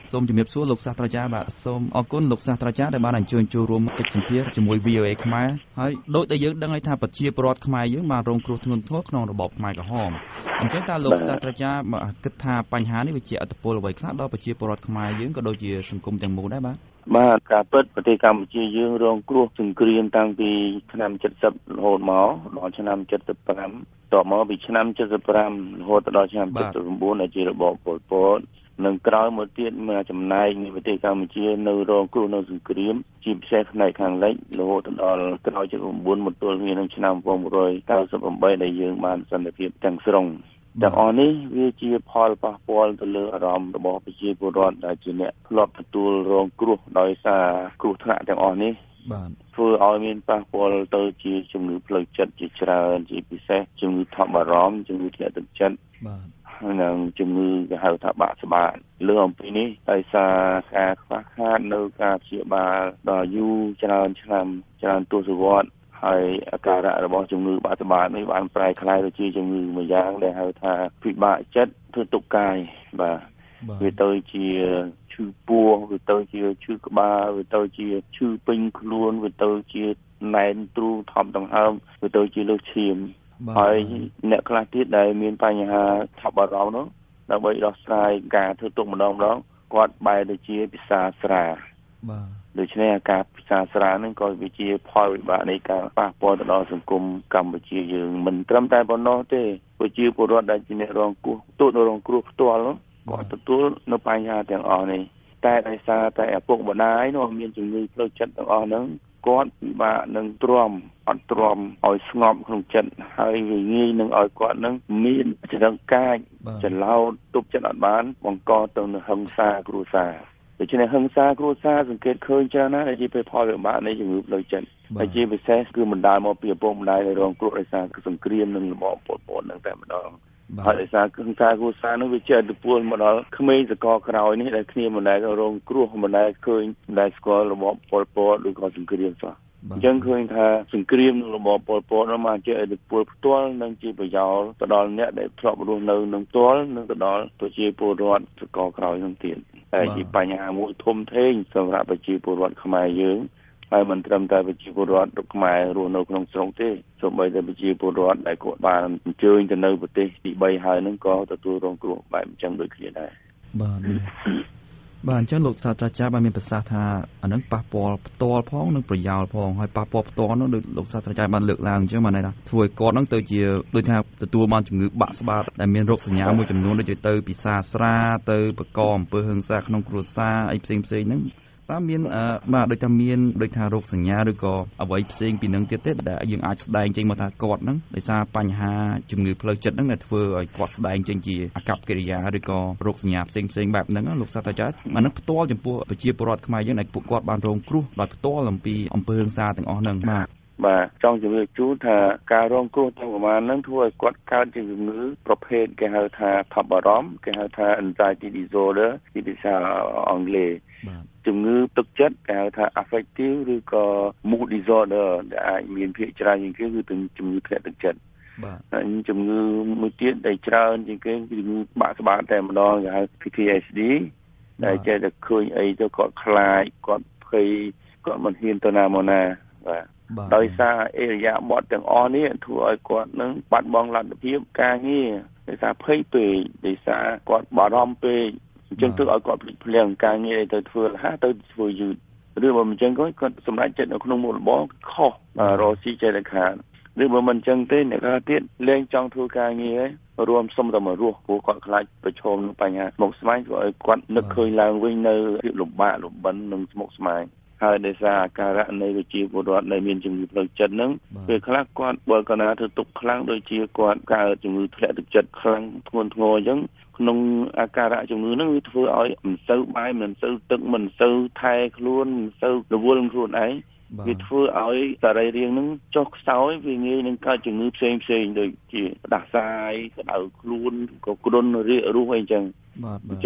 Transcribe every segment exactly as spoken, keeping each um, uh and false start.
សូមជំរាបសួរលោកសាស្ត្រាចារ្យបាទសូមអរគុណលោកសាស្ត្រាចារ្យដែលបានអញ្ជើញចូលរួមកិច្ចសម្ភាសន៍ជាមួយ វី អូ អេ ខ្មែរហើយដូចដែលយើងដឹងហើយថាប្រជាពលរដ្ឋខ្មែរយើងបានរងគ្រោះធ្ងន់ធ្ងរក្នុងរបបខ្មែរក្រហមអញ្ចឹងតើលោកសាស្ត្រាចារ្យគិតថាបញ្ហានេះវាជាឥទ្ធិពលអ្វីខ្លះដល់ប្រជាពលរដ្ឋខ្មែរយើងក៏ដូចជាសង្គមទាំងមូលដែរបាទបាទការពិតប្រទេសកម្ពុជាយើងរងគ្រោះសង្គ្រាមតាំងពីឆ្នាំเจ็ดสิบរហូតមកដល់ឆ្នាំเจ็ดสิบห้าតមកពីឆ្នាំเจ็ดสิบห้ารហូតដល់ឆ្នាំเจ็ดสิบเก้าដែលជារបបប៉ុលពតនិងក្រោយមកទៀតមានចំណែកនៃប្រទេសកម្ពុជានៅរងគ្រោះនៅសង្គ្រាមជាពិសេសផ្នែកខាងលិចរហូតដល់ក្រោយจ็ดสิบเก้าមកទល់គ្នានឹងឆ្នាំnineteen ninety-eightដែលយើងបានសន្តិភាពទាំងស្រុងទាំងអស់នេះវាជាផលប៉ះពាល់ទៅលើអារម្មណ៍របស់ប្រជាពលរដ្ឋដែលជាអ្នកធ្លាប់ទទួលរងគ្រោះដោយសារគ្រោះថ្នាក់ទាំងអស់នេះបាទធ្វើឲ្យមានប៉ះពាល់ទៅជាជំងឺផ្លូវចិត្តជាច្រើនជាពិសេសជំងឺថប់បារម្ភជំងឺធ្លាក់ទឹកចិត្តបាទនិងជំងឺគេហៅថាបាក់ស្បាតលើអំពីនេះដោយសារការខ្វះខាតនៅការព្យាបាលដល់យូរច្រើនឆ្នាំច្រើនទសវត្សរ៍ហើយអាការៈរបស់ជំងឺបាក់ស្បាតនេះបានប្រែក្លាយទៅជាជំងឺមួយយ៉ាងដែលហៅថាពិបាកចិត្តធ្វើទុក្ខកាយបាទវាទៅជាឈឺពោះវាទៅជាឈឺក្បាលវាទៅជាឈឺពេញខ្លួនវាទៅជាណែនទ្រូងថប់ដង្ហើមវាទៅជាលើសឈាមហើយអ្នកខ្លះទៀតដែលមានបញ្ហាថប់បារម្ភនោះដើម្បីដោះស្រាយការធ្វើទុក្ខម្ដងម្ដងគាត់បែរទៅជាពិសាស្រាបាទដូច្នេះអាការពិសាស្រានឹងក៏វាជាផលវិបាកនៃការប៉ះពាល់ទៅដល់សង្គមកម្ពុជាយើងមិនត្រឹមតែប៉ុណ្ណោះទេប្រជាពលរដ្ឋដែលជាអ្នករងគ្រោះទទួលរងគ្រោះផ្ទាល់គាត់ទទួលនៅបញ្ហាទាំងអស់នេះតែដោយសារតែឪពុកម្ដាយនោះមានជំងឺផ្លូវចិត្តទាំងអស់ហ្នឹងគាត់ពិបាកនឹងទ្រាំអត់ទ្រាំឲ្យស្ងប់ក្នុងចិត្តហើយវាងាយនឹងឲ្យគាត់នឹងមានចរិតកាចច្រឡោតទប់ចិត្តអត់បានបង្កទៅនឹងហិង្សាគ្រួសារដូច្នេះហិង្សាគ្រួសារសង្កេតឃើញច្រើនណាស់ដែលជាផលវិបាកនៃជំងឺផ្លូវចិត្តហើយជាពិសេសគឺបណ្ដាលមកពីឪពុកម្ដាយដែលរងគ្រោះដោយសារសង្គ្រាមនិងរបបប៉ុលពតនឹងតែម្ដងហើយដោយសារហិង្សាគ្រួសារនោះវាជាឥទ្ធិពលមកដល់ក្មេងសកលក្រោយនេះដែលគ្នាមិនដែលរងគ្រោះមិនដែលឃើញមិនដែលស្គាល់របបប៉ុលពតឬក៏សង្គ្រាមសោះអញ្ចឹងឃើញថាសង្គ្រាមនិងរបបប៉ុលពតនោះបានជាឥទ្ធិពលផ្ទាល់និងជាប្រយោជន៍ទៅដល់អ្នកដែលធ្លាប់រស់នៅនឹងផ្ទាល់និងទៅដល់ប្រជាពលរដ្ឋសកលក្រោយនោះទៀតតែជាបញ្ហាមួយធំធេងសម្រាប់ប្រជាពលរដ្ឋខ្មែរយើងហើយមិនត្រឹមតែប្រជាពលរដ្ឋខ្មែររស់នៅក្នុងស្រុកទេសូម្បីតែប្រជាពលរដ្ឋដែលគាត់បានអញ្ជើញទៅនៅប្រទេសទីបីហើយហ្នឹងក៏ទទួលរងគ្រោះបែបអញ្ចឹងដូចគ្នាដែរបាទបាទអញ្ចឹងលោកសាស្ត្រាចារ្យបានមានប្រសាសន៍ថាអានឹងប៉ះពាល់ផ្ទាល់ផងនិងប្រយោលផងហើយប៉ះពាល់ផ្ទាល់នោះដូចលោកសាស្ត្រាចារ្យបានលើកឡើងអញ្ចឹងបានន័យថាធ្វើឲ្យគាត់នឹងទៅជាដូចថាទទួលបានជំងឺបាក់ស្បាតដែលមានរោគសញ្ញាមួយចំនួនដូចជាទៅពិសាស្រាទៅបកកអំពើហិង្សាក្នុងគ្រួសារអីផ្សេងផ្សេងហ្នឹងតើមានបាទដូចថាមានដូចថារោគសញ្ញាឬក៏អ្វីផ្សេងពីនឹងទៀតទេដែលយើងអាចស្ដែងចេញមកថាគាត់ហ្នឹងដោយសារបញ្ហាជំងឺផ្លូវចិត្តហ្នឹងដែលធ្វើឲ្យគាត់ស្ដែងចេញជាអាកប្បកិរិយាឬក៏រោគសញ្ញាផ្សេងផ្សេងបែបហ្នឹងលោកសាស្ត្រាចារ្យអានឹងផ្ទាល់ចំពោះប្រជាពលរដ្ឋខ្មែរយើងដែលពួកគាត់បានរងគ្រោះដោយផ្ទាល់អំពីអំពើហិង្សាទាំងអស់ហ្នឹងបាទបាទចង់ជម្រាបជូនថាការរងគ្រោះទាំងប្រមាណហ្នឹងធ្វើឲ្យគាត់កើតជាជំងឺប្រភេទគេហៅថាថប់បារម្ភគេហៅថា anxiety disorder ជាភាសាអង់គ្លេសបាទជំងឺទឹកចិត្តគេហៅថា affective ឬក៏ mood disorder ដែលអាចមានភាគច្រើនជាងគេគឺជំងឺធ្លាក់ទឹកចិត្តបាទហើយជំងឺមួយទៀតដែលច្រើនជាងគេគឺជំងឺបាក់ស្បាតតែម្ដងគេហៅ P T S D ដែលចេះតែឃើញអីទៅគាត់ខ្លាចគាត់ភ័យគាត់មិនហ៊ានទៅណាមកណាបាទដោយសារអេរយាប័តទាំងអស់នេះធ្វើឲ្យគាត់នឹងបាត់បង់លទ្ធភាពការងារដោយសារភ័យពេកដោយសារគាត់បារម្ភពេកអញ្ចឹងធ្វើឲ្យគាត់ភ្លេចភ្លាំងការងារទៅធ្វើលះទៅធ្វើយឺតឬបើមិនអញ្ចឹងគាត់សម្រេចចិត្តនៅក្នុងមុខរបរខុសរកស៊ីចេះតែខាតឬបើមិនអញ្ចឹងទេអ្នកខ្លះទៀតលែងចង់ធ្វើការងារហើយរួមសុំតែមករស់ព្រោះគាត់ខ្លាចប្រឈមនឹងបញ្ហាស្មុគស្មាញធ្វើឲ្យគាត់នឹកឃើញឡើងវិញនៅភាពលំបាកលំបិននិងស្មុគស្មាញហើយដោយសារអាការៈនៃប្រជាពលរដ្ឋដែលមានជំងឺផ្លូវចិត្តហ្នឹងពេលខ្លះគាត់បើកណាធ្វើទុកខ្លាំងដូចជាគាត់កើតជំងឺធ្លាក់ទឹកចិត្តខ្លាំងធ្ងន់ធ្ងរអញ្ចឹងក្នុងអាការៈជំងឺហ្នឹងវាធ្វើឲ្យមិនសូវបាយមិនសូវទឹកមិនសូវថែខ្លួនមិនសូវរវល់ខ្លួនឯងវាធ្វើឲ្យសរីរាង្គហ្នឹងចុះខ្សោយវាងាយនឹងកើតជំងឺផ្សេងផ្សេងដូចជាផ្ដាសាយក្តៅខ្លួនក៏គ្រុនរាគរូសអីចឹងបាទអញ្ចឹង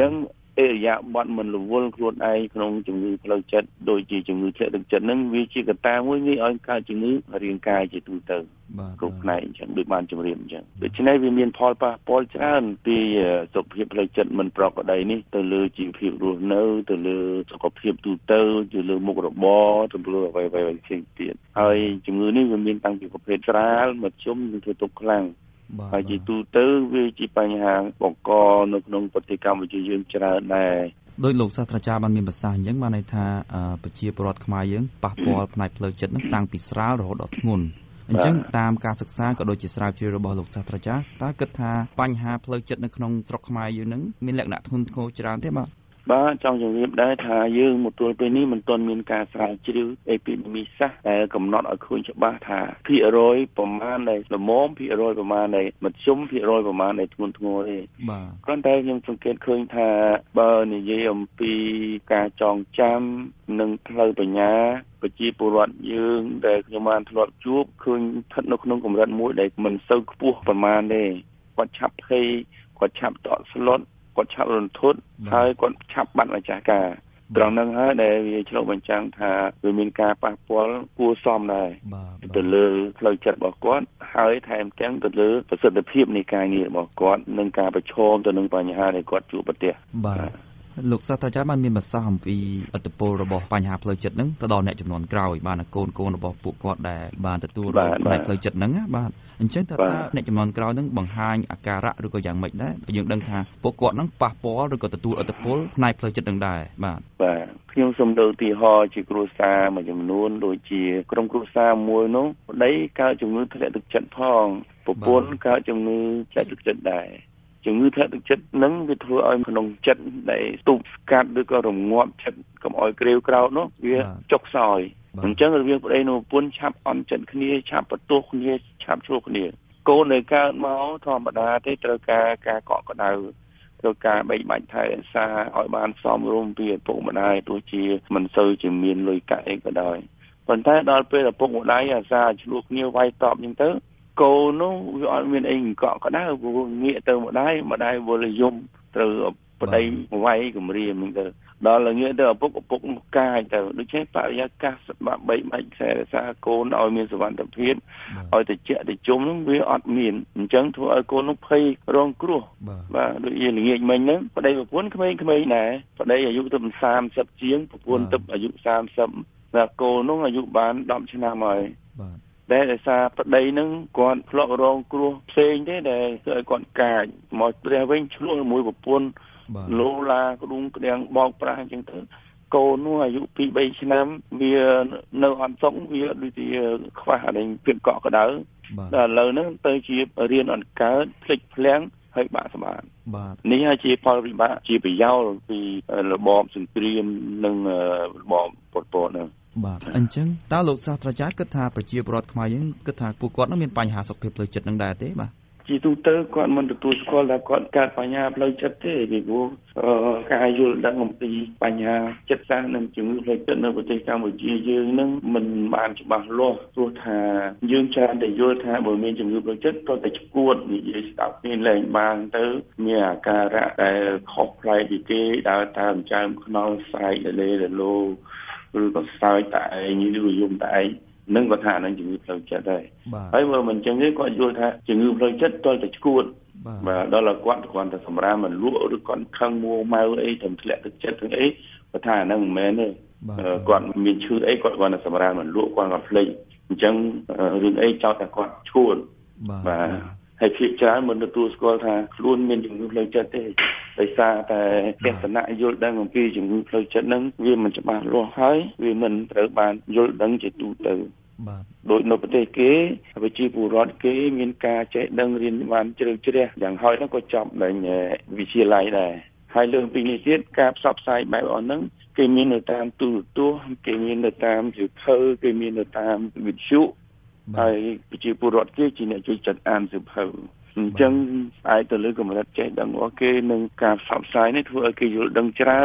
អេរយាប័តមិនរវល់ខ្លួនឯងក្នុងជំងឺផ្លូវចិត្តដូចជាជំងឺធ្លាក់ទឹកចិត្តហ្នឹងវាជាកត្តាមួយងាយឲ្យកើតជំងឺរាងកាយជាទូទៅគ្រប់ផ្នែកអញ្ចឹងដូចបានជម្រាបអញ្ចឹងដូច្នេះវាមានផលប៉ះពាល់ច្រើនពីសុខភាពផ្លូវចិត្តមិនប្រក្រតីនេះទៅលើជីវភាពរស់នៅទៅលើសុខភាពទូទៅទៅលើមុខរបរទៅលើអ្វីៗផ្សេងទៀតហើយជំងឺនេះវាមានតាំងពីប្រភេទស្រាលមធ្យមនិងធ្វើទុកខ្លាំងហើយជាទូទៅវាជាបញ្ហាបង្កនៅក្នុងប្រទេសកម្ពុជាយើងច្រើនដែរដោយលោកសាស្ត្រាចារ្យបានមានប្រសាសន៍អញ្ចឹងបានន័យថាប្រជាពលរដ្ឋខ្មែរយើងប៉ះពាល់ផ្នែកផ្លូវចិត្តនឹងតាំងពីស្រាលរហូតដល់ធ្ងន់អញ្ចឹងតាមការសិក្សាក៏ដូចជាស្រាវជ្រាវរបស់លោកសាស្ត្រាចារ្យតើគិតថាបញ្ហាផ្លូវចិត្តនៅក្នុងស្រុកខ្មែរយើងនឹងមានលក្ខណៈធ្ងន់ធ្ងរច្រើនទេបាទបាទចង់ជម្រាបដែរថាយើងមកទល់ពេលនេះមិនទាន់មានការស្រាវជ្រាវអេពីដេមីសាស្ត្រដែលកំណត់ឲ្យឃើញច្បាស់ថាភាគរយប្រមាណដែលល្មមភាគរយប្រមាណដែលមធ្យមភាគរយប្រមាណដែលធ្ងន់ធ្ងរទេបាទគ្រាន់តែខ្ញុំសង្កេតឃើញថាបើនិយាយអំពីការចងចាំនិងផ្លូវបញ្ញាប្រជាពលរដ្ឋយើងដែលខ្ញុំបានធ្លាប់ជួបឃើញស្ថិតនៅក្នុងកម្រិតមួយដែលមិនសូវខ្ពស់ប្រមាណទេគាត់ឆាប់ភ័យគាត់ឆាប់តក់ស្លុតគាត់ឆាប់រន្ធត់ហើយគាត់ឆាប់បាត់ម្ចាស់ការត្រង់ហ្នឹងហើយដែលវាឆ្លុះបញ្ចាំងថាវាមានការប៉ះពាល់គួរសមដែរទៅលើផ្លូវចិត្តរបស់គាត់ហើយថែមទាំងទៅលើប្រសិទ្ធភាពនៃការងាររបស់គាត់និងការប្រឈមទៅនឹងបញ្ហាដែលគាត់ជួបប្រទះបាទលោកសាស្ត្រាចារ្យបានមានប្រសាសន៍អំពីឥទ្ធិពលរបស់បញ្ហាផ្លូវចិត្តហ្នឹងទៅដល់អ្នកចំនួនក្រោយបានកូនកូនរបស់ពួកគាត់ដែលបានទទួលរងផ្នែកផ្លូវចិត្តហ្នឹងបាទអញ្ចឹងតើអ្នកចំនួនក្រោយហ្នឹងបង្ហាញអាការៈឬក៏យ៉ាងម៉េចដែរយើងដឹងថាពួកគាត់ហ្នឹងប៉ះពាល់ឬក៏ទទួលឥទ្ធិពលផ្នែកផ្លូវចិត្តហ្នឹងដែរបាទបាទខ្ញុំសូមលើកឧទាហរណ៍ជាគ្រួសារមួយចំនួនដូចជាក្រុមគ្រួសារមួយនោះប្តីកើតជំងឺធ្លាក់ទឹកចិត្តផងប្រពន្ធកើតជំងឺធ្លាក់ទឹកចិត្តដែរជំងឺធ្លាក់ទឹកចិត្តហ្នឹងវាធ្វើឲ្យក្នុងចិត្តដែលស្ទុបស្កាត់ឬក៏រងាប់ចិត្តកុំឲ្យក្រៀវក្រោធនោះវាចុកខ្សោយអញ្ចឹងរវាងប្តីនិងប្រពន្ធឆាប់អន់ចិត្តគ្នាឆាប់បន្ទោសគ្នាឆាប់ឆ្លោះគ្នាកូនដែលកើតមកធម្មតាទេត្រូវការការកក់ក្ដៅត្រូវការបែកបាច់ថែរក្សាឲ្យបានសមរម្យពីឪពុកម្ដាយទោះជាមិនសូវជាមានលុយកាក់អីក៏ដោយប៉ុន្តែដល់ពេលឪពុកម្ដាយអាសាឆ្លោះគ្នាវាយតបអញ្ចឹងទៅកូននោះវាអត់មានអីកក់ក្ដៅព្រោះងាកទៅម្ដាយម្ដាយវល់យំត្រូវប្តីវាយគម្រាមហ្នឹងទៅដល់ងាកទៅឪពុកឪពុកកាយទៅដូច្នេះបរិយាកាសបាក់បីបាច់ខ្សែរក្សាកូនឲ្យមានសុវត្ថិភាពឲ្យតិចតិចជុំហ្នឹងវាអត់មានអញ្ចឹងធ្វើឲ្យកូននោះភ័យរងគ្រោះបាទដូចជាល្ងាចមិញហ្នឹងប្តីប្រពន្ធក្មេងៗដែរប្តីអាយុទៅសាមសិបជាងប្រពន្ធទៅអាយុសាមសិបតែកូននោះអាយុបានដប់ឆ្នាំហើយបាទតែដោយសារប្តីហ្នឹងគាត់ធ្លាប់រងគ្រោះផ្សេងទេដែលធ្វើឲ្យគាត់កាចមកព្រះវិញឆ្លោះជាមួយប្រពន្ធលោឡាក្ដុងក្ដៀងបោកប្រាស់អញ្ចឹងទៅកូននោះអាយុពីរបីឆ្នាំវានៅអត់សុខវាដូចជាខ្វះអីភាពកក់ក្ដៅដល់ឥឡូវហ្នឹងទៅជារៀនអត់កើតភ្លេចភ្លាំងហើយបាក់ស្បាតបាទនេះហើយជាផលវិបាកជាប្រយោលពីរបបសង្គ្រាមនិងរបបប៉ុលពតហ្នឹងបាទអញ្ចឹងតើលោកសាស្ត្រាចារ្យគិតថាប្រជាពលរដ្ឋខ្មែរយើងគិតថាពួកគាត់នឹងមានបញ្ហាសុខភាពផ្លូវចិត្តនឹងដែរទេបាទជាទូទៅគាត់មិនទទួលស្គាល់ថាគាត់កើតបញ្ហាផ្លូវចិត្តទេពីព្រោះការយល់ដឹងអំពីបញ្ហាចិត្តសាស្ត្រនិងជំងឺផ្លូវចិត្តនៅប្រទេសកម្ពុជាយើងនឹងមិនបានច្បាស់លាស់ព្រោះថាយើងច្រើនតែយល់ថាបើមានជំងឺផ្លូវចិត្តក៏តែឈួតនិយាយស្ដាប់គ្នាលែងបានទៅមានអាការៈដែលខុសប្លែកពីគេដើរតាមចើមខ្នល់ស្រែកលេរលោឬក៏សើចតែឯងឬយំតែឯងនឹងគាត់ថានឹងជំងឺផ្លូវចិត្តដែរហើយបើមិនចឹងទេគាត់យល់ថាជំងឺផ្លូវចិត្តតើតែឈួតបាទដល់គាត់គាត់តែសម្រាមមិនលក់ឬគាត់ខឹងមួម៉ៅអីទៅធ្លាក់ទឹកចិត្តទាំងអីគាត់ថាហ្នឹងមិនមែនទេគាត់មានឈឺអីគាត់គាត់តែសម្រាមមិនលក់គាត់គាត់ភ្លេចអញ្ចឹងរឿងអីចោទតែគាត់ឈួតបាទហើយភាគច្រើនមិនទទួលស្គាល់ថាខ្លួនមានជំងឺផ្លូវចិត្តទេដោយសារតែទស្សនៈយល់ដឹងអំពីជំងឺផ្លូវចិត្តហ្នឹងវាមិនច្បាស់លាស់ហើយវាមិនត្រូវបានយល់ដឹងជាទូទៅបាទដោយនៅប្រទេសគេប្រជាពលរដ្ឋគេមានការចេះដឹងរៀនបានជ្រៅជ្រះយ៉ាងហោចហ្នឹងក៏ចប់ដល់វិទ្យាល័យដែរហើយលើសពីនេះទៀតការផ្សព្វផ្សាយបែបហ្នឹងគេមាននៅតាមទូរទស្សន៍គេមាននៅតាមសៀវភៅគេមាននៅតាមវិទ្យុហើយប្រជាពលរដ្ឋគេជាអ្នកជួយចាត់អានសៀវភៅអញ្ចឹងអាចទៅលើកម្រិតចេះដឹងរបស់គេនឹងការផ្សព្វផ្សាយនេះធ្វើឲ្យគេយល់ដឹងច្រើន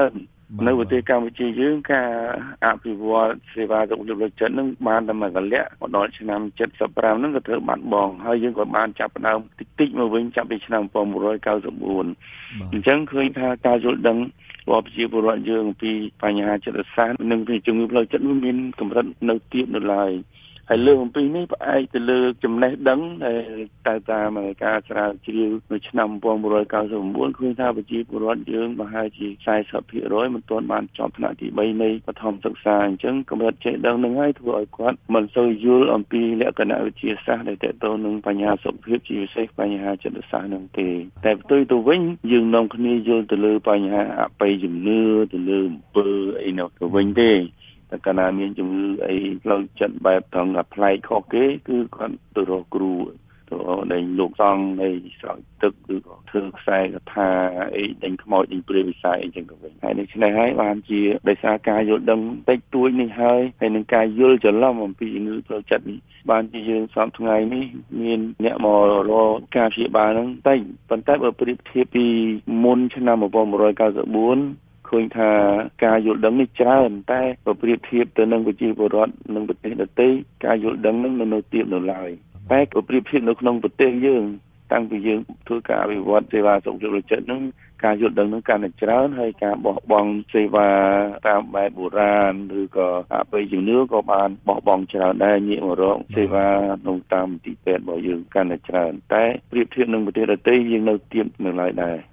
នៅប្រទេសកម្ពុជាយើងការអភិវឌ្ឍសេវាសុខភាពផ្លូវចិត្តនឹងបានតែមួយកលៈមកដល់ឆ្នាំเจ็ดสิบห้าហ្នឹងក៏ត្រូវបាត់បង់ហើយយើងក៏បានចាប់ផ្ដើមតិចតិចមកវិញចាប់ពីឆ្នាំnineteen ninety-nineអញ្ចឹងឃើញថាការយល់ដឹងរបស់ប្រជាពលរដ្ឋយើងអំពីបញ្ហាចិត្តសាស្ត្រនិងពីជំងឺផ្លូវចិត្តវាមានកម្រិតនៅទាបនៅឡើយហើយលើអំពីនេះផ្អែកទៅលើចំណេះដឹងដែលតែតាមការស្រាវជ្រាវនៅឆ្នាំnineteen ninety-nineឃើញថាប្រជាពលរដ្ឋយើងប្រហែលជាforty percentមិនទាន់បានចប់ថ្នាក់ទីthreeនៃបឋមសិក្សាអញ្ចឹងកម្រិតចេះដឹងនឹងហើយធ្វើឲ្យគាត់មិនសូវយល់អំពីលក្ខណៈវិទ្យាសាស្ត្រដែលទាក់ទងនឹងបញ្ហាសុខភាពជាពិសេសបញ្ហាចិត្តសាស្ត្រនឹងទេតែផ្ទុយទៅវិញយើងនាំគ្នាយល់ទៅលើបញ្ហាអបិយជំនឿទៅលើអំពើអីនោះទៅវិញទេតែកាលណាមានជំងឺអីផ្លូវចិត្តបែបត្រង់ប្លែកខុសគេគឺគាត់ទៅរកគ្រូទៅដែលលោកសង្ឃនៃស្រោចទឹកឬក៏ធ្វើខ្សែកថាអីដេញខ្មោចដេញព្រាយវិសាយអីចឹងទៅវិញហើយនេះឆ្នេះហើយបានជាដោយសារការយល់ដឹងតិចតួចនេះហើយហើយនឹងការយល់ច្រឡំអំពីជំងឺផ្លូវចិត្តនេះបានជាយើងសពថ្ងៃនេះមានអ្នកមករកការព្យាបាលហ្នឹងតិចប៉ុន្តែបើប្រៀបធៀបពីមុនឆ្នាំnineteen ninety-nineឃើញថាការយល់ដឹងនេះច្រើនតែបើប្រៀបធៀបទៅនឹងប្រជាពលរដ្ឋនិងប្រទេសដទៃការយល់ដឹងនឹងនៅទាបនៅឡើយតែបើប្រៀបធៀបនៅក្នុងប្រទេសយើងតាំងពីយើងធ្វើការអភិវឌ្ឍសេវាសុខភាពផ្លូវចិត្តនឹងការយល់ដឹងនឹងកាន់តែច្រើនហើយការបោះបង់សេវាតាមបែបបុរាណឬក៏អបិយជំនឿក៏បានបោះបង់ច្រើនដែរងាកមករកសេវាក្នុងតាមមន្ទីរពេទ្យរបស់យើងកាន់តែច្រើនតែប្រៀបធៀបនឹងប្រទេសដទៃយើងនៅទាបនៅឡើយដែរ